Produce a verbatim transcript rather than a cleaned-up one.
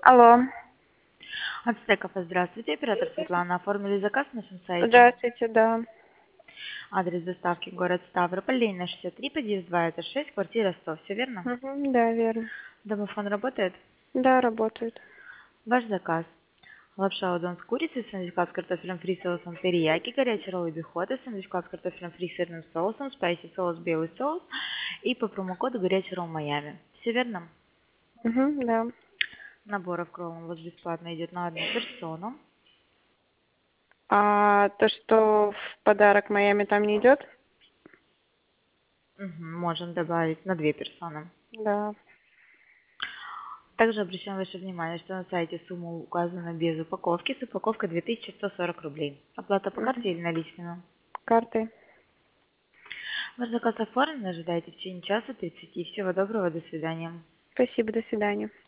Алло. Ацтеков, здравствуйте, оператор Светлана. Оформили заказ на нашем сайте. Здравствуйте, да. Адрес доставки город Ставрополь, Ленина шестьдесят три, подъезд два, этаж шесть, квартира сто. Все верно? Мгм, да, верно. Домофон работает? Да, работает. Ваш заказ. Лапша удон с курицей, сэндвичка с картофелем фри соусом терияки, горячий ролл и бихота, сэндвичка с картофелем фри с сырным соусом, спайси соус, белый соус и по промокоду горячий ролл Майами. Все верно? Мгм, да. Набор в кролл у вас бесплатно идет на одну персону. А то, что в подарок Майами там не идет? Мгм, можем добавить на две персоны. Да. Также обращаем ваше внимание, что на сайте сумма указана без упаковки, с упаковкой две тысячи сто сорок рублей. Оплата по карте Мгм. или наличными? Картой. Ваш заказ оформлен, ожидайте в течение часа тридцати. Всего доброго, до свидания. Спасибо, до свидания.